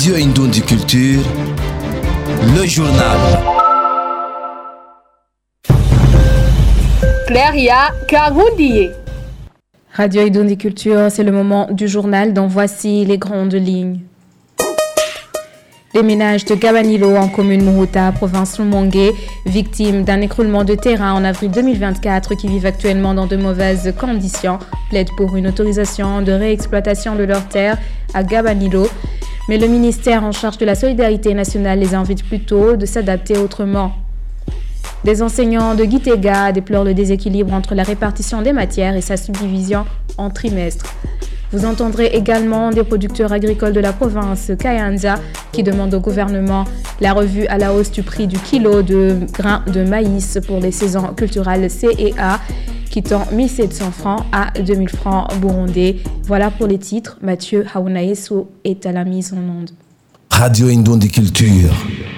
Radio Indoundi Culture, le journal. Claria Kagoundié. Radio Indoundi Culture, c'est le moment du journal dont voici les grandes lignes. Les ménages de Gabanilo en commune Muruta, province Lumongue, victimes d'un écroulement de terrain en avril 2024 qui vivent actuellement dans de mauvaises conditions, plaident pour une autorisation de réexploitation de leurs terres à Gabanilo. Mais le ministère en charge de la solidarité nationale les invite plutôt de s'adapter autrement. Des enseignants de Gitega déplorent le déséquilibre entre la répartition des matières et sa subdivision en trimestres. Vous entendrez également des producteurs agricoles de la province Kayanza qui demandent au gouvernement la revue à la hausse du prix du kilo de grains de maïs pour les saisons culturelles CEA qui tend 1700 francs à 2000 francs burundais. Voilà pour les titres. Mathieu Haounaïsou est à la mise en onde. Radio Indoundi Culture.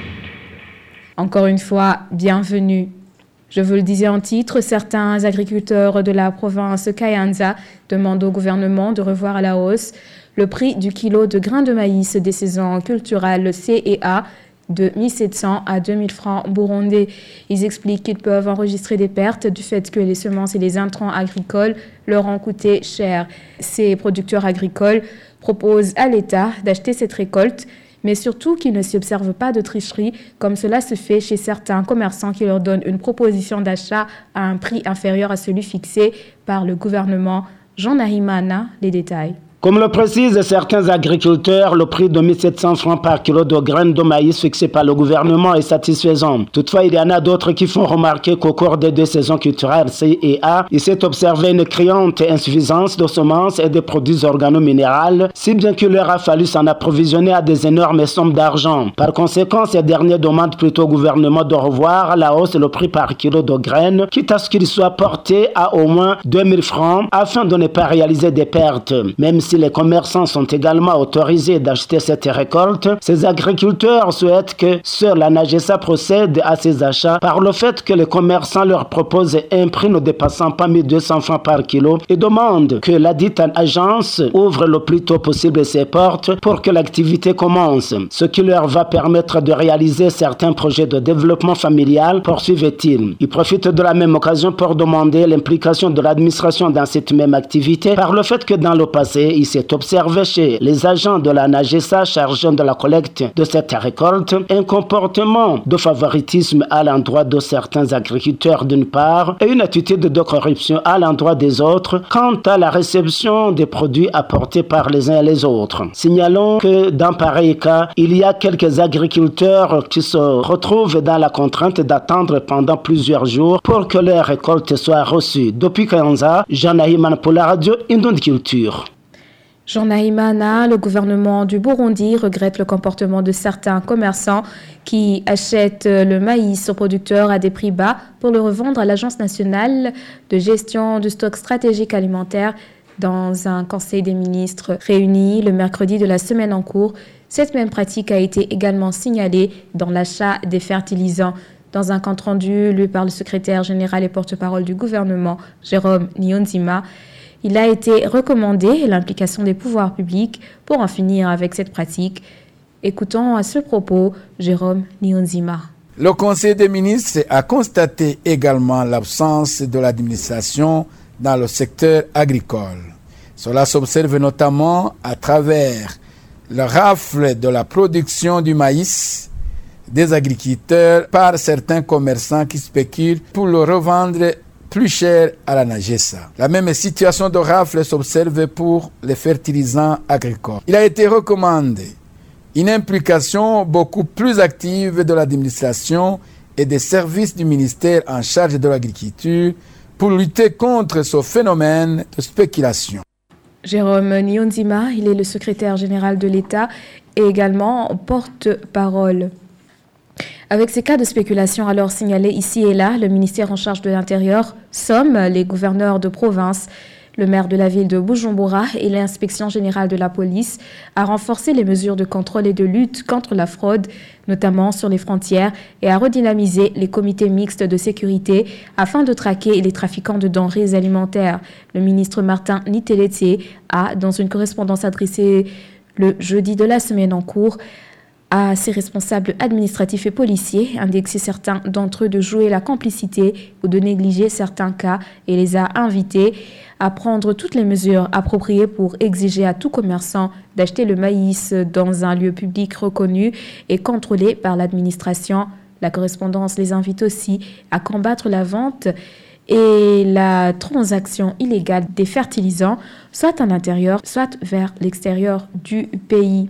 Encore une fois, bienvenue. Je vous le disais en titre, certains agriculteurs de la province Kayanza demandent au gouvernement de revoir à la hausse le prix du kilo de grains de maïs des saisons culturelles CEA de 1700 à 2000 francs burundais. Ils expliquent qu'ils peuvent enregistrer des pertes du fait que les semences et les intrants agricoles leur ont coûté cher. Ces producteurs agricoles proposent à l'État d'acheter cette récolte, mais surtout qu'il ne s'y observe pas de tricherie, comme cela se fait chez certains commerçants qui leur donnent une proposition d'achat à un prix inférieur à celui fixé par le gouvernement. Jean Nahimana, les détails. Comme le précisent certains agriculteurs, le prix de 1700 francs par kilo de graines de maïs fixé par le gouvernement est satisfaisant. Toutefois, il y en a d'autres qui font remarquer qu'au cours des 2 saisons culturelles CEA, il s'est observé une criante insuffisance de semences et de produits organo-minéraux, si bien qu'il leur a fallu s'en approvisionner à des énormes sommes d'argent. Par conséquent, ces derniers demandent plutôt au gouvernement de revoir à la hausse le prix par kilo de graines, quitte à ce qu'il soit porté à au moins 2000 francs afin de ne pas réaliser des pertes. Même si les commerçants sont également autorisés d'acheter cette récolte, ces agriculteurs souhaitent que seule la NAGESA procède à ces achats par le fait que les commerçants leur proposent un prix ne dépassant pas 1200 francs par kilo et demandent que la dite agence ouvre le plus tôt possible ses portes pour que l'activité commence, ce qui leur va permettre de réaliser certains projets de développement familial, poursuivent-ils. Ils profitent de la même occasion pour demander l'implication de l'administration dans cette même activité par le fait que dans le passé, il s'est observé chez les agents de la NAGESA chargés de la collecte de cette récolte un comportement de favoritisme à l'endroit de certains agriculteurs d'une part et une attitude de corruption à l'endroit des autres quant à la réception des produits apportés par les uns et les autres. Signalons que dans pareil cas, il y a quelques agriculteurs qui se retrouvent dans la contrainte d'attendre pendant plusieurs jours pour que leur récolte soit reçue. Depuis Kayanza, Jean Nahimana pour la radio Indoundi Culture. Jean Nahimana, le gouvernement du Burundi regrette le comportement de certains commerçants qui achètent le maïs aux producteurs à des prix bas pour le revendre à l'Agence nationale de gestion du stock stratégique alimentaire. Dans un conseil des ministres réuni le mercredi de la semaine en cours, cette même pratique a été également signalée dans l'achat des fertilisants. Dans un compte rendu lu par le secrétaire général et porte-parole du gouvernement, Jérôme Niyonzima, il a été recommandé l'implication des pouvoirs publics pour en finir avec cette pratique. Écoutons à ce propos Jérôme Niyonzima. Le Conseil des ministres a constaté également l'absence de l'administration dans le secteur agricole. Cela s'observe notamment à travers le rafle de la production du maïs des agriculteurs par certains commerçants qui spéculent pour le revendre plus cher à la NAGESA. La même situation de rafle s'observe pour les fertilisants agricoles. Il a été recommandé une implication beaucoup plus active de l'administration et des services du ministère en charge de l'agriculture pour lutter contre ce phénomène de spéculation. Jérôme Niyonzima, il est le secrétaire général de l'État et également porte-parole. Avec ces cas de spéculation alors signalés ici et là, le ministère en charge de l'Intérieur somme les gouverneurs de province, le maire de la ville de Bujumbura et l'inspection générale de la police à renforcer les mesures de contrôle et de lutte contre la fraude, notamment sur les frontières, et à redynamiser les comités mixtes de sécurité afin de traquer les trafiquants de denrées alimentaires. Le ministre Martin Niteletse a, dans une correspondance adressée le jeudi de la semaine en cours à ses responsables administratifs et policiers, indexé certains d'entre eux de jouer la complicité ou de négliger certains cas et les a invités à prendre toutes les mesures appropriées pour exiger à tout commerçant d'acheter le maïs dans un lieu public reconnu et contrôlé par l'administration. La correspondance les invite aussi à combattre la vente et la transaction illégale des fertilisants, soit à l'intérieur, soit vers l'extérieur du pays.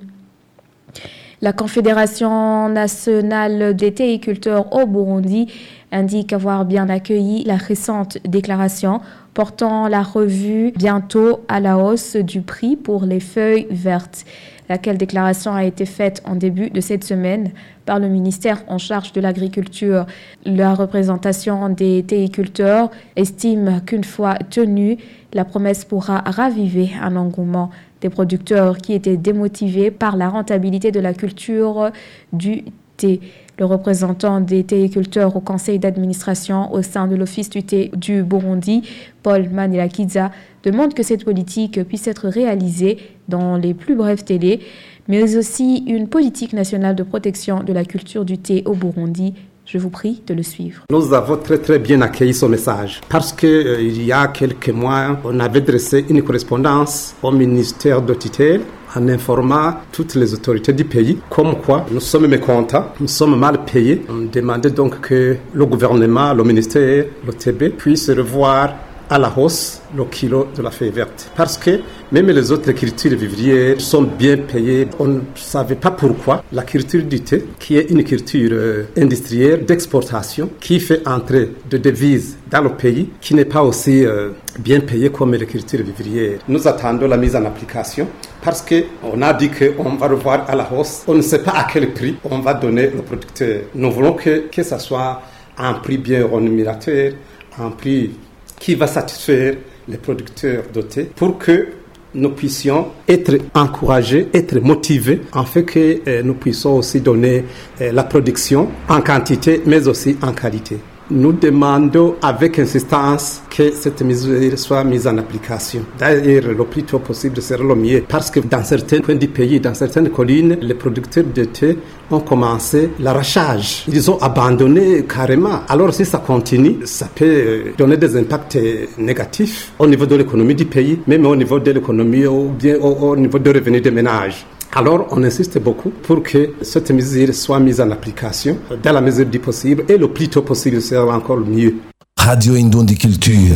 La Confédération nationale des théiculteurs au Burundi indique avoir bien accueilli la récente déclaration portant la revue bientôt à la hausse du prix pour les feuilles vertes. Laquelle déclaration a été faite en début de cette semaine par le ministère en charge de l'agriculture. La représentation des théiculteurs estime qu'une fois tenue, la promesse pourra raviver un engouement des producteurs qui étaient démotivés par la rentabilité de la culture du thé. Le représentant des théiculteurs au conseil d'administration au sein de l'Office du thé du Burundi, Paul Manilakidza, demande que cette politique puisse être réalisée dans les plus brefs délais, mais aussi une politique nationale de protection de la culture du thé au Burundi. Je vous prie de le suivre. Nous avons très bien accueilli ce message parce que il y a quelques mois, on avait dressé une correspondance au ministère de tutelle en informant toutes les autorités du pays, comme quoi nous sommes mécontents, nous sommes mal payés. On demandait donc que le gouvernement, le ministère, le TB puisse revoir à la hausse le kilo de la feuille verte. Parce que même les autres cultures vivrières sont bien payées. On ne savait pas pourquoi la culture du thé, qui est une culture industrielle d'exportation, qui fait entrer de devises dans le pays, qui n'est pas aussi bien payée comme les cultures vivrières. Nous attendons la mise en application parce qu'on a dit qu'on va revoir à la hausse. On ne sait pas à quel prix on va donner le producteur. Nous voulons que ça soit un prix bien rémunérateur, un prix qui va satisfaire les producteurs de thé pour que nous puissions être encouragés, être motivés, en fait que nous puissions aussi donner la production en quantité, mais aussi en qualité. Nous demandons avec insistance que cette mesure soit mise en application. D'ailleurs, le plus tôt possible serait le mieux, parce que dans certains coins du pays, dans certaines collines, les producteurs de thé ont commencé l'arrachage. Ils ont abandonné carrément. Alors si ça continue, ça peut donner des impacts négatifs au niveau de l'économie du pays, même au niveau de l'économie ou bien au niveau des revenus des ménages. Alors, on insiste beaucoup pour que cette mesure soit mise en application dans la mesure du possible et le plus tôt possible sera encore mieux. Radio Indundi Culture.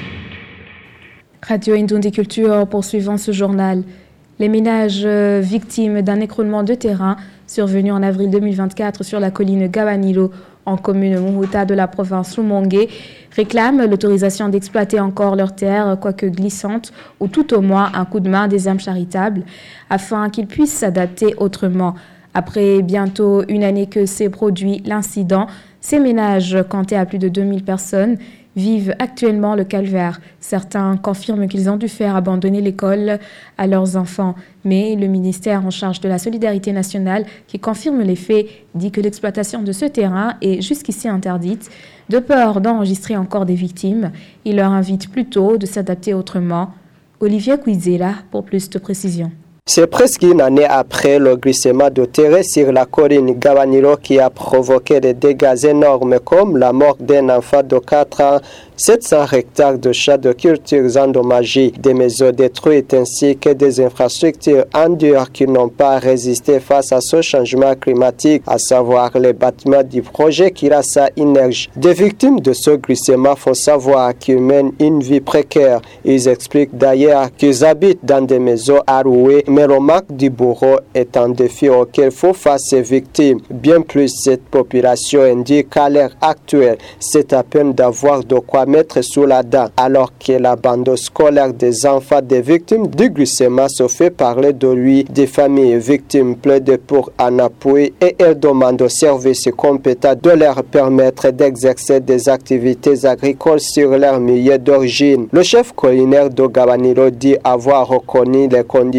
Radio Indundi Culture poursuivant ce journal. Les ménages victimes d'un écroulement de terrain survenu en avril 2024 sur la colline Gabanilo en commune Muhuta de la province Rumongue réclament l'autorisation d'exploiter encore leurs terres, quoique glissantes, ou tout au moins un coup de main des âmes charitables, afin qu'ils puissent s'adapter autrement. Après bientôt une année que s'est produit l'incident, ces ménages, comptés à plus de 2000 personnes, vivent actuellement le calvaire. Certains confirment qu'ils ont dû faire abandonner l'école à leurs enfants. Mais le ministère en charge de la solidarité nationale, qui confirme les faits, dit que l'exploitation de ce terrain est jusqu'ici interdite. De peur d'enregistrer encore des victimes, il leur invite plutôt de s'adapter autrement. Olivier Quizela pour plus de précision. C'est presque une année après le glissement de terrain sur la colline Gabanilo qui a provoqué des dégâts énormes comme la mort d'un enfant de 4 ans, 700 hectares de champs de cultures endommagés, des maisons détruites ainsi que des infrastructures en dur qui n'ont pas résisté face à ce changement climatique, à savoir les bâtiments du projet Kirasa Energy. Des victimes de ce glissement font savoir qu'ils mènent une vie précaire. Ils expliquent d'ailleurs qu'ils habitent dans des maisons arrouées, mais le manque du bourreau est un défi auquel font face ces victimes. Bien plus, cette population indique qu'à l'heure actuelle, c'est à peine d'avoir de quoi mettre sous la dent, alors que la bande scolaire des enfants des victimes du glissement se fait parler de lui. Des familles victimes plaident pour un appui et elles demandent aux services compétents de leur permettre d'exercer des activités agricoles sur leur milieu d'origine. Le chef collinaire de Gabanilo dit avoir reconnu les conditions de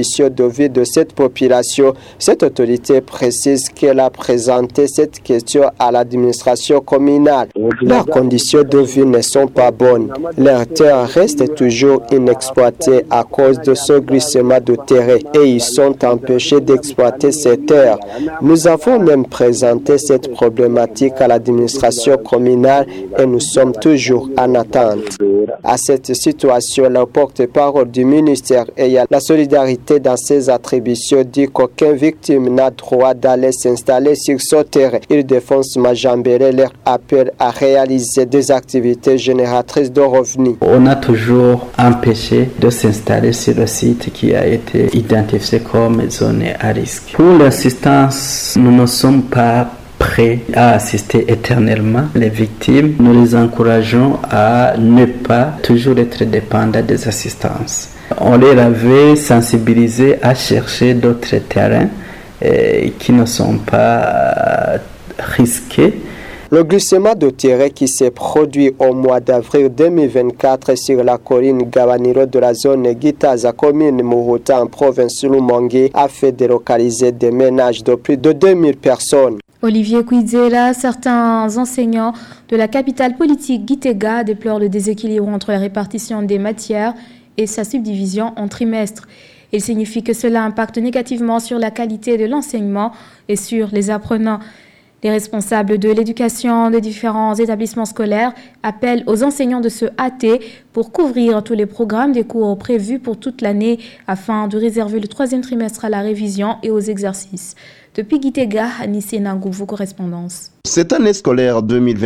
vie de cette population. Cette autorité précise qu'elle a présenté cette question à l'administration communale. Leurs conditions de vie ne sont pas bonnes. Leurs terres restent toujours inexploitées à cause de ce glissement de terrain et ils sont empêchés d'exploiter ces terres. Nous avons même présenté cette problématique à l'administration communale et nous sommes toujours en attente. À cette situation, le porte-parole du ministère ayant la solidarité dans ses attributions dit qu'aucune victime n'a droit d'aller s'installer sur ce terrain. Ildefonse Majambere leur appelle à réaliser des activités génératrices de revenus. On a toujours empêché de s'installer sur le site qui a été identifié comme zone à risque. Pour l'assistance, nous ne sommes pas prêts à assister éternellement les victimes. Nous les encourageons à ne pas toujours être dépendants des assistances. On les avait sensibilisés à chercher d'autres terrains qui ne sont pas risqués. Le glissement de terrain qui s'est produit au mois d'avril 2024 sur la colline Gabaniro de la zone Gitaza, commune Muruta en province Lumongue, a fait délocaliser des ménages de plus de 2000 personnes. Olivier Kouidzela, certains enseignants de la capitale politique Gitega déplorent le déséquilibre entre la répartition des matières et sa subdivision en trimestres. Il signifie que cela impacte négativement sur la qualité de l'enseignement et sur les apprenants. Les responsables de l'éducation de différents établissements scolaires appellent aux enseignants de se hâter pour couvrir tous les programmes des cours prévus pour toute l'année afin de réserver le troisième trimestre à la révision et aux exercices. Depuis Gitega, Anissé Nangou, vos correspondances. Cette année scolaire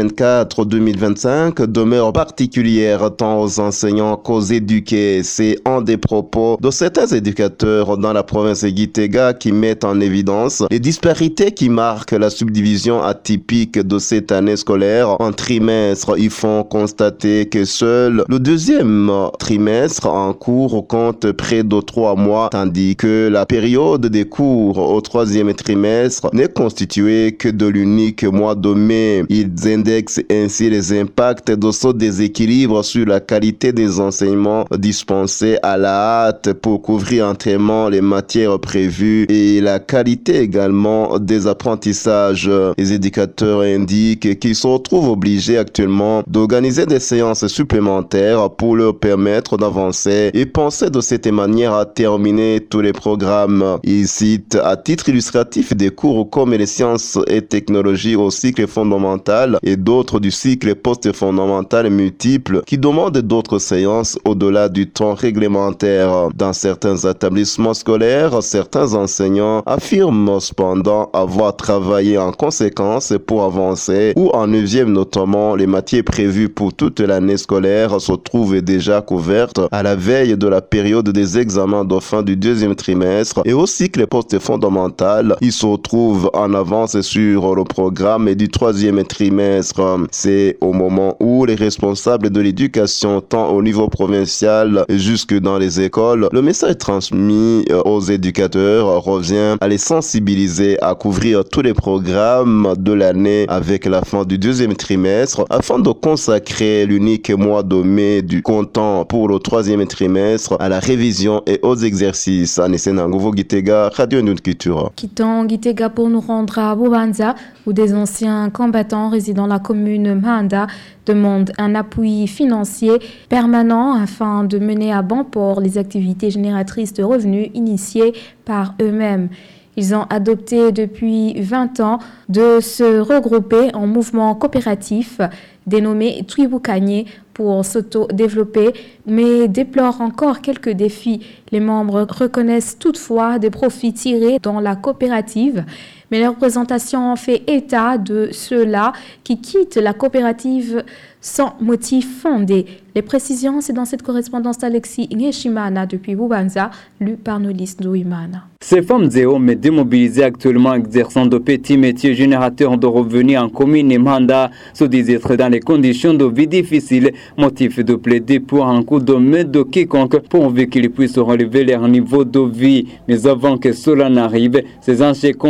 2024-2025 demeure particulière tant aux enseignants qu'aux éduqués. C'est un des propos de certains éducateurs dans la province de Gitega qui mettent en évidence les disparités qui marquent la subdivision atypique de cette année scolaire. En trimestre, ils font constater que seul le deuxième trimestre en cours compte près de 3 mois, tandis que la période des cours au troisième trimestre n'est constituée que de l'unique mois de mai. Ils indexent ainsi les impacts de ce déséquilibre sur la qualité des enseignements dispensés à la hâte pour couvrir entièrement les matières prévues et la qualité également des apprentissages. Les éducateurs indiquent qu'ils se retrouvent obligés actuellement d'organiser des séances supplémentaires pour leur permettre d'avancer et penser de cette manière à terminer tous les programmes. Ils citent à titre illustratif des cours comme les sciences et technologies au cycle fondamental et d'autres du cycle post-fondamental multiple qui demandent d'autres séances au-delà du temps réglementaire. Dans certains établissements scolaires, certains enseignants affirment cependant avoir travaillé en conséquence pour avancer ou en 9e notamment les matières prévues pour toute l'année scolaire se trouvent déjà couvertes à la veille de la période des examens de fin du 2e trimestre et au cycle post-fondamental, ils se retrouvent en avance sur le programme du 3e trimestre. C'est au moment où les responsables de l'éducation, tant au niveau provincial jusque dans les écoles, le message transmis aux éducateurs revient à les sensibiliser à couvrir tous les programmes de l'année avec la fin du 2e trimestre afin de consacrer l'unique mois de mai du comptant pour le 3e trimestre à la révision et aux exercices. Anissé Nangou, Gitega, Radio Ndoun Culture. Quittons Gitega pour nous rendre à Bubanza, où des anciens combattants résidant dans la commune Mahanda demandent un appui financier permanent afin de mener à bon port les activités génératrices de revenus initiées par eux-mêmes. Ils ont adopté depuis 20 ans de se regrouper en mouvement coopératif dénommé Twibukanye pour s'auto-développer, mais déplorent encore quelques défis. Les membres reconnaissent toutefois des profits tirés dans la coopérative, mais la représentation fait état de ceux-là qui quittent la coopérative sans motif fondé. Les précisions, c'est dans cette correspondance d'Alexis Ngeshimana depuis Bubanza, lue par nos listes d'Ouimana. Ces femmes et hommes démobilisés actuellement exerçant de petits métiers générateurs de revenus en commune et mandat se disent être dans les conditions de vie difficiles, motif de plaider pour un coup de main de quiconque pourvu qu'ils puissent relever leur niveau de vie. Mais avant que cela n'arrive, ces anciens combattants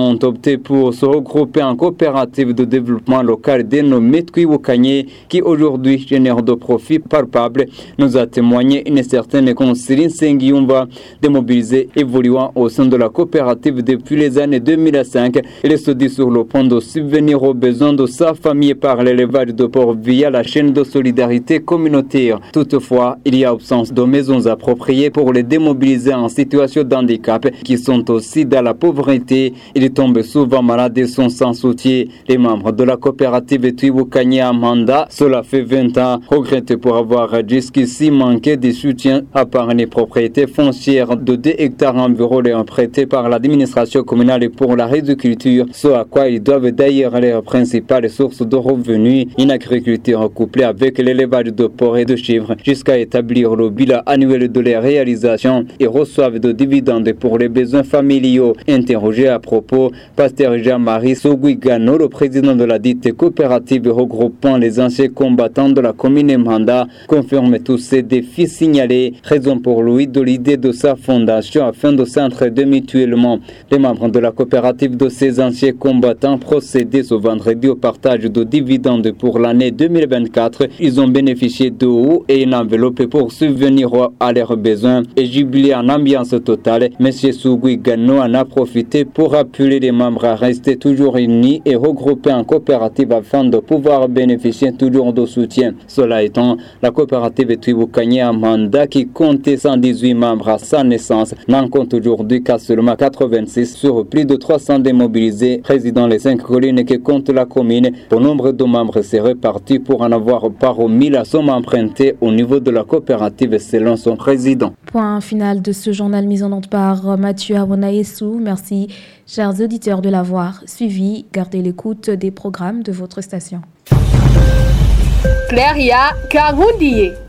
ont opté pour se regrouper en coopérative de développement local dénommée Twiwukanye, qui aujourd'hui génère de profits palpables, nous a témoigné une certaine Consiline Sengiumba, démobilisée évoluant au sein de la coopérative depuis les années 2005. Il se dit sur le point de subvenir aux besoins de sa famille par l'élevage de porc via la chaîne de solidarité communautaire. Toutefois, il y a absence de maisons appropriées pour les démobilisés en situation de handicap qui sont aussi dans la pauvreté. Ils tombent souvent malades et sont sans soutien. Les membres de la coopérative Twiwukanye Amanda, cela fait 20 ans, regrettent pour avoir jusqu'ici manqué de soutien à part les propriétés foncières de 2 hectares environ les prêtées par l'administration communale pour la riziculture, ce à quoi ils doivent d'ailleurs leurs principales sources de revenus, une agriculture couplée avec l'élevage de porcs et de chèvres, jusqu'à établir le bilan annuel de les réalisations et reçoivent de dividendes pour les besoins familiaux. Interrogé à propos, Pasteur Jean-Marie Soguigano, le président de la dite coopérative regroupant les anciens combattants de la commune Manda, confirme tous ces défis signalés, raison pour lui de l'idée de sa fondation afin de s'entraider mutuellement. Les membres de la coopérative de ces anciens combattants procédaient ce vendredi au partage de dividendes pour l'année 2024. Ils ont bénéficié de haut et une enveloppe pour subvenir à leurs besoins et jubilé en ambiance totale. M. Soguigano en a profité pour appeler les membres à rester toujours unis et regroupés en coopérative afin de pouvoir bénéficier toujours de soutien. Cela étant, la coopérative Twiwukanye Amanda, qui comptait 118 membres à sa naissance, n'en compte aujourd'hui qu'à seulement 86 sur plus de 300 démobilisés résidant les 5 collines que compte la commune. Le nombre de membres s'est réparti pour en avoir parmi la somme empruntée au niveau de la coopérative selon son président. Point final de ce journal mis en onde par Mathieu Awonaessou. Merci, chers auditeurs, de l'avoir suivi. Gardez l'écoute des programmes de votre station. Claire ya Kangundiye.